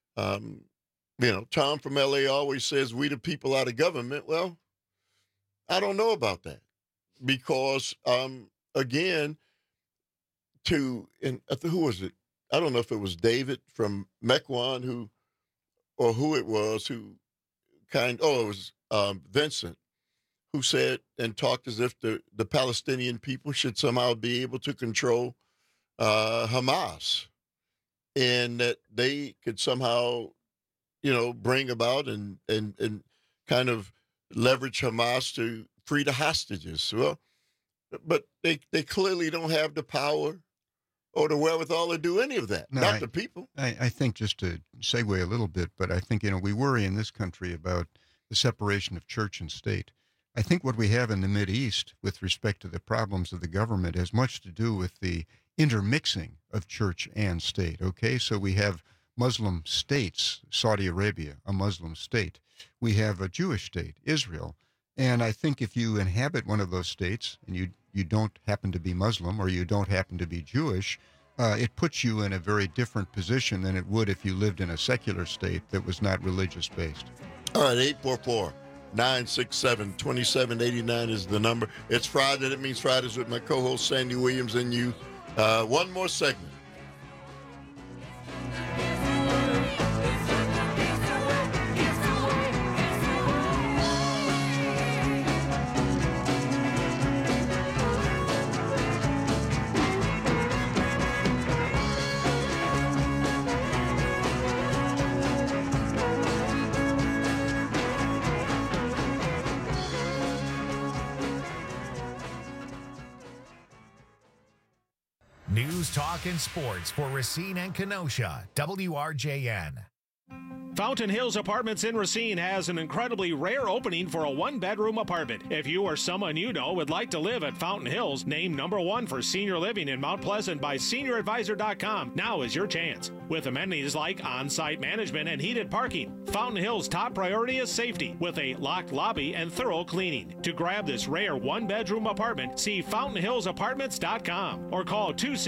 Tom from LA always says, we the people are the government. Well, I don't know about that, because, again, who was it? I don't know if it was David from Mequon who it was, it was Vincent, who said and talked as if the Palestinian people should somehow be able to control Hamas, and that they could somehow, bring about and kind of leverage Hamas to free the hostages. Well, but they clearly don't have the power or the wherewithal to do any of that. No, not the people. I think, just to segue a little bit, but I think, we worry in this country about the separation of church and state. I think what we have in the Mideast with respect to the problems of the government has much to do with the intermixing of church and state. Okay, so we have Muslim states, Saudi Arabia, a Muslim state. We have a Jewish state, Israel. And I think if you inhabit one of those states and you don't happen to be Muslim or you don't happen to be Jewish, it puts you in a very different position than it would if you lived in a secular state that was not religious-based. All right, 844-967-2789 is the number. It's Friday. That means Fridays with my co-host Sandy Williams and you. One more segment. Talkin' Sports for Racine and Kenosha, WRJN. Fountain Hills Apartments in Racine has an incredibly rare opening for a one-bedroom apartment. If you or someone you know would like to live at Fountain Hills, named #1 for senior living in Mount Pleasant by SeniorAdvisor.com, now is your chance. With amenities like on-site management and heated parking, Fountain Hills' top priority is safety, with a locked lobby and thorough cleaning. To grab this rare one-bedroom apartment, see FountainHillsApartments.com or call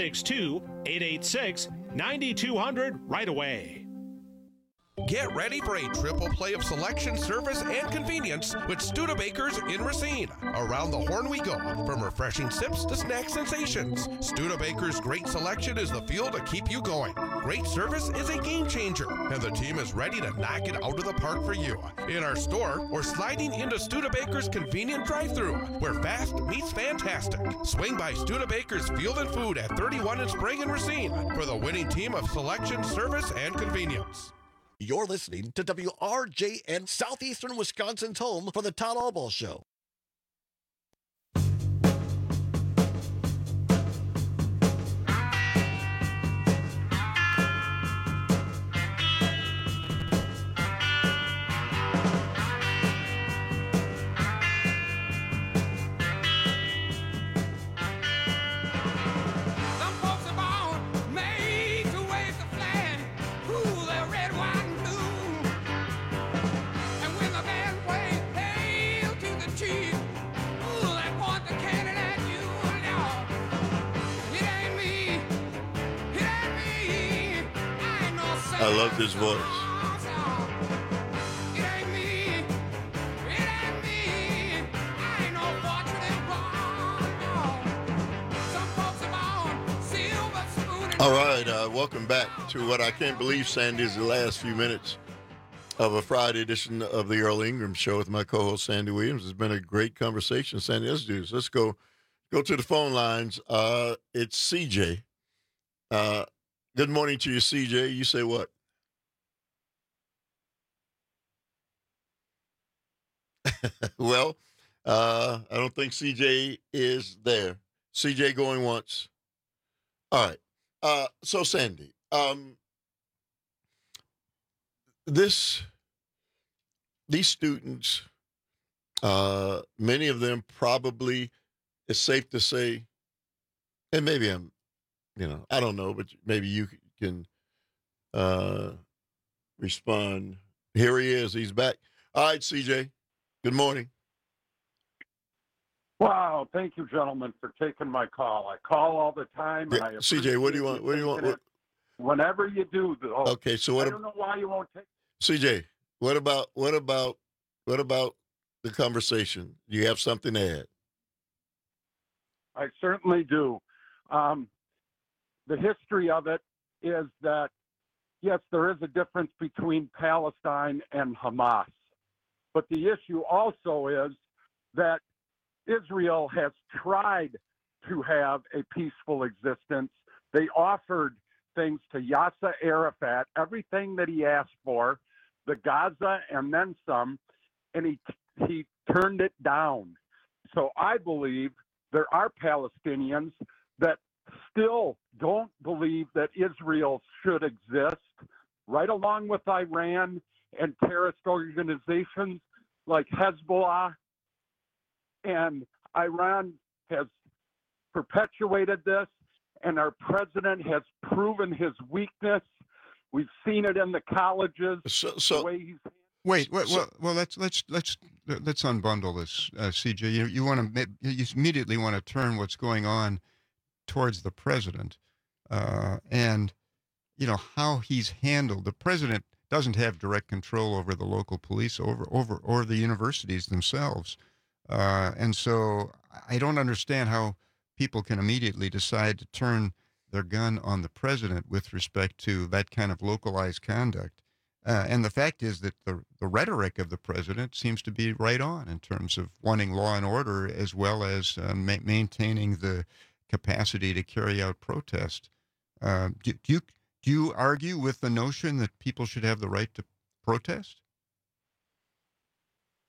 262-886-9200 right away. Get ready for a triple play of selection, service, and convenience with Studebakers in Racine. Around the horn we go, from refreshing sips to snack sensations. Studebakers' great selection is the fuel to keep you going. Great service is a game changer, and the team is ready to knock it out of the park for you. In our store, or sliding into Studebakers' convenient drive-thru, where fast meets fantastic. Swing by Studebakers Field and Food at 31 in Spring and Racine for the winning team of selection, service, and convenience. You're listening to WRJN, Southeastern Wisconsin's home for the Todd Albaugh Show. I love this voice. All right, welcome back to what I can't believe, Sandy, is the last few minutes of a Friday edition of the Earl Ingram Show with my co-host, Sandy Williams. It's been a great conversation, Sandy. Let's do this. Let's go to the phone lines. It's CJ. Good morning to you, CJ. You say what? Well, I don't think CJ is there. CJ going once. All right. So Sandy, these students, many of them probably, it's safe to say, and maybe I'm, I don't know, but maybe you can respond. Here he is. He's back. All right, CJ. Good morning. Wow, thank you, gentlemen, for taking my call. I call all the time. And CJ, what do you want? What do you want? Whenever you do, though. Okay, so what? I don't know why you won't take. CJ, what about the conversation? Do you have something to add? I certainly do. The history of it is that, yes, there is a difference between Palestine and Hamas. But the issue also is that Israel has tried to have a peaceful existence. They offered things to Yasser Arafat, everything that he asked for, the Gaza and then some, and he turned it down. So I believe there are Palestinians that still don't believe that Israel should exist, right along with Iran and terrorist organizations like Hezbollah. And Iran has perpetuated this, and our president has proven his weakness. We've seen it in the colleges. The way he's... Wait. Well, let's unbundle this, CJ. You immediately want to turn what's going on towards the president, and how he's handled. The president doesn't have direct control over the local police or the universities themselves. And so I don't understand how people can immediately decide to turn their gun on the president with respect to that kind of localized conduct. And the fact is that the rhetoric of the president seems to be right on in terms of wanting law and order as well as maintaining the capacity to carry out protest. Do you argue with the notion that people should have the right to protest?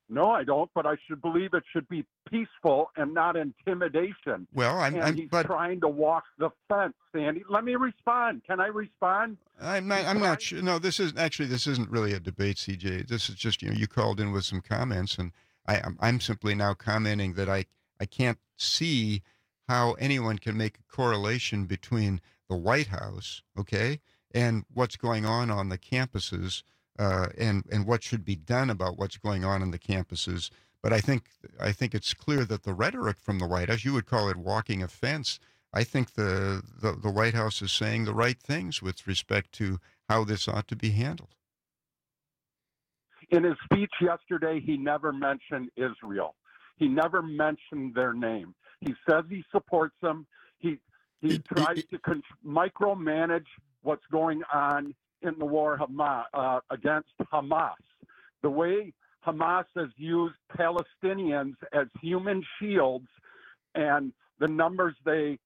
No, I don't, but I should believe it should be peaceful and not intimidation. Well, he's trying to walk the fence, Sandy. Let me respond. Can I respond? I'm not sure. No, this isn't really a debate, CJ. This is just, you called in with some comments, and I'm simply now commenting that I can't see how anyone can make a correlation between the White House, okay, and what's going on the campuses, and what should be done about what's going on the campuses. But I think it's clear that the rhetoric from the White House, you would call it walking a fence. I think the White House is saying the right things with respect to how this ought to be handled. In his speech yesterday, he never mentioned Israel. He never mentioned their name. He says he supports them. He tries to micromanage what's going on in the war against Hamas. The way Hamas has used Palestinians as human shields, and the numbers they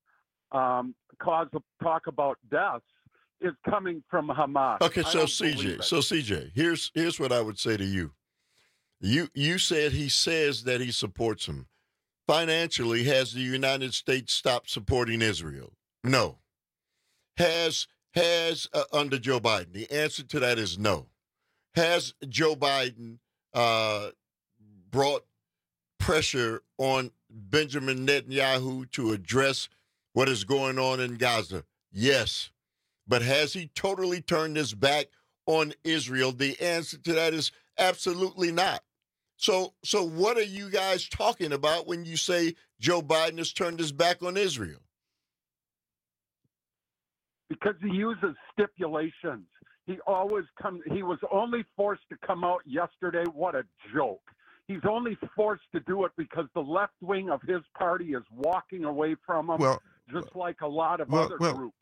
talk about deaths is coming from Hamas. Okay, so CJ, here's what I would say to you. You said he says that he supports him. Financially, has the United States stopped supporting Israel? No. Has under Joe Biden? The answer to that is no. Has Joe Biden brought pressure on Benjamin Netanyahu to address what is going on in Gaza? Yes. But has he totally turned his back on Israel? The answer to that is absolutely not. So what are you guys talking about when you say Joe Biden has turned his back on Israel? Because he uses stipulations. He was only forced to come out yesterday. What a joke. He's only forced to do it because the left wing of his party is walking away from him, just like a lot of other groups.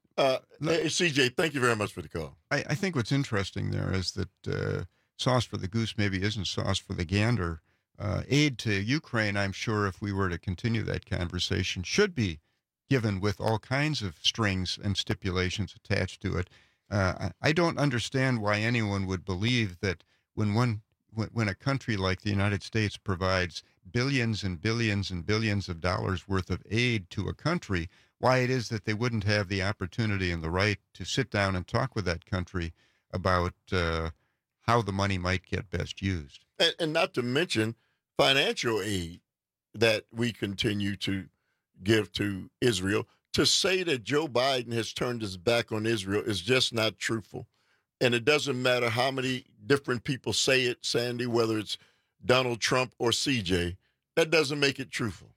CJ, thank you very much for the call. I think what's interesting there is that sauce for the goose maybe isn't sauce for the gander. Aid to Ukraine, I'm sure, if we were to continue that conversation, should be given with all kinds of strings and stipulations attached to it. I don't understand why anyone would believe that when a country like the United States provides billions and billions and billions of dollars worth of aid to a country, why it is that they wouldn't have the opportunity and the right to sit down and talk with that country about how the money might get best used. And not to mention financial aid that we continue to give to Israel. To say that Joe Biden has turned his back on Israel is just not truthful. And it doesn't matter how many different people say it, Sandy, whether it's Donald Trump or CJ, that doesn't make it truthful.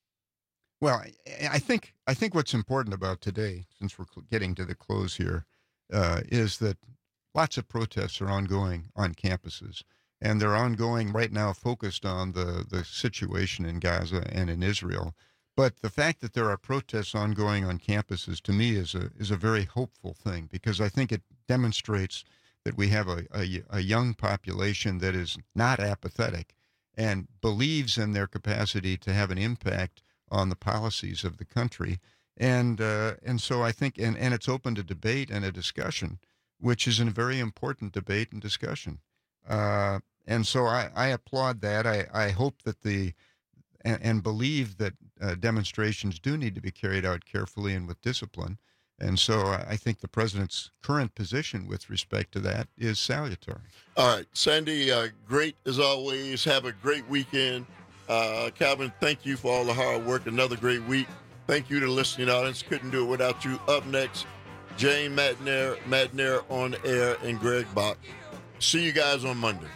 Well, I think what's important about today, since we're getting to the close here, is that lots of protests are ongoing on campuses. And they're ongoing right now focused on the situation in Gaza and in Israel. But the fact that there are protests ongoing on campuses, to me, is a very hopeful thing, because I think it demonstrates that we have a young population that is not apathetic and believes in their capacity to have an impact on the policies of the country. And so I think, and it's open to debate and a discussion, which is a very important debate and discussion. And so I applaud that. I hope that and believe that demonstrations do need to be carried out carefully and with discipline. And so I think the president's current position with respect to that is salutary. All right, Sandy, great as always. Have a great weekend. Calvin, thank you for all the hard work. Another great week. Thank you to the listening audience. Couldn't do it without you. Up next, Jane Matenaer on air, and Greg Bach. See you guys on Monday.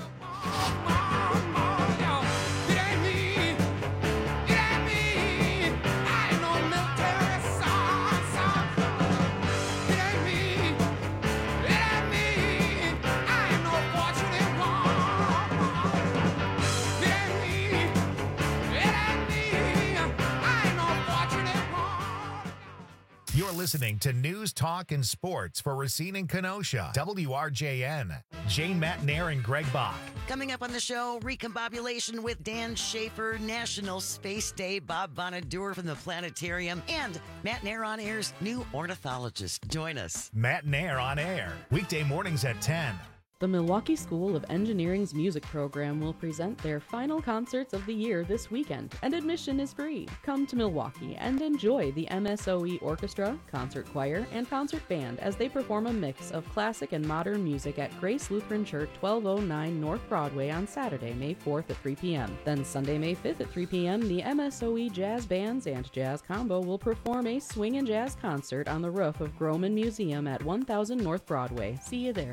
You're listening to News, Talk, and Sports for Racine and Kenosha. WRJN. Jane Matenaer and Greg Bach. Coming up on the show, recombobulation with Dan Schaefer, National Space Day, Bob Bonadur from the Planetarium, and Matenaer on Air's new ornithologist. Join us. Matenaer on Air. Weekday mornings at 10. The Milwaukee School of Engineering's music program will present their final concerts of the year this weekend, and admission is free. Come to Milwaukee and enjoy the MSOE Orchestra, Concert Choir, and Concert Band as they perform a mix of classic and modern music at Grace Lutheran Church, 1209 North Broadway on Saturday, May 4th at 3 p.m. Then Sunday, May 5th at 3 p.m., the MSOE Jazz Bands and Jazz Combo will perform a swing and jazz concert on the roof of Groman Museum at 1000 North Broadway. See you there.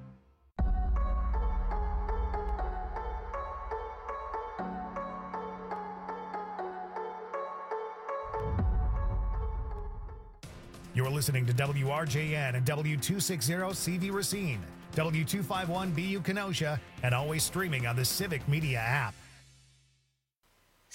You're listening to WRJN and W260CV Racine, W251BU Kenosha, and always streaming on the Civic Media app.